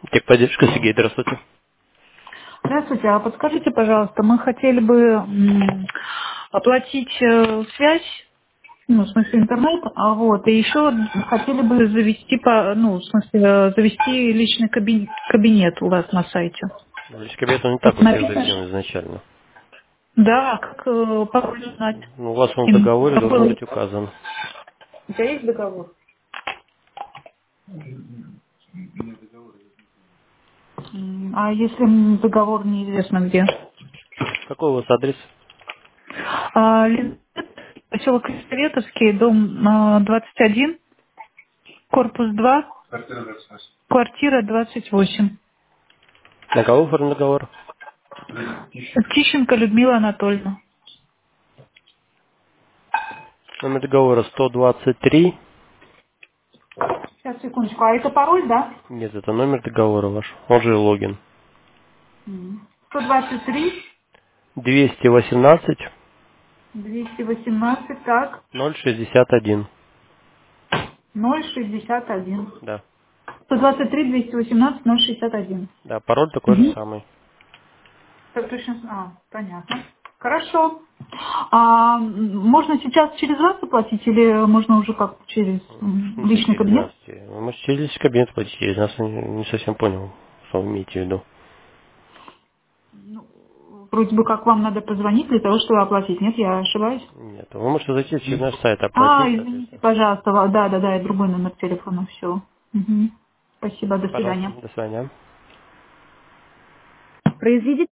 Техподдержка, Сергей, здравствуйте. Здравствуйте, а подскажите, пожалуйста, мы хотели бы оплатить связь, ну, в смысле интернет, а вот, и еще хотели бы завести, ну, в смысле, завести личный кабинет у вас на сайте. Личный кабинет, он не так у всех Установить заведен изначально. Да, как пароль узнать? Ну, у вас он в Им договоре должен какой- быть указан. У тебя есть договор? А если договор неизвестно где? Какой у вас адрес? Поселок Советовский, дом 21, корпус 2, квартира 28. На кого оформлен договор? Тищенко Людмила Анатольевна. Номер договора 123. Сейчас, секундочку. А это пароль, да? Нет, это номер договора ваш. Он же логин. 123 218 218, так, 061. 061. Да. 123 218 061. Да, пароль такой же Угу. самый. Так точно. Понятно. Хорошо. А можно сейчас через вас оплатить или можно уже как через В смысле личный через нас? кабинет? Вы можете через личный кабинет платить, через нас я не совсем понял, что вы имеете в виду. Вроде бы как вам надо позвонить для того, чтобы оплатить. Нет, я ошибаюсь? Нет, вы можете зайти через наш сайт, оплатить, Извините, соответственно. пожалуйста. Да, я другой номер телефона. Все. Спасибо, до Пожалуйста, свидания. до свидания. Произведите